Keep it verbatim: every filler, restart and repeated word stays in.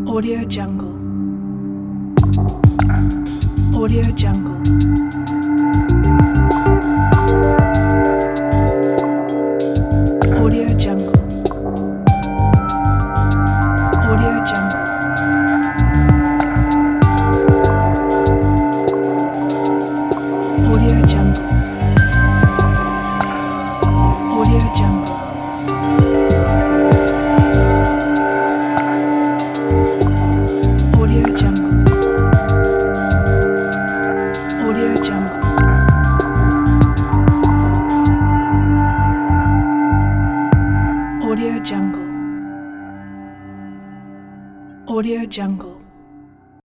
Audio Jungle. Audio Jungle. Audio Jungle. Audio Jungle. Audio Jungle. Audio Jungle. Audio Jungle. Audio Jungle. Audio Jungle. Audio Jungle.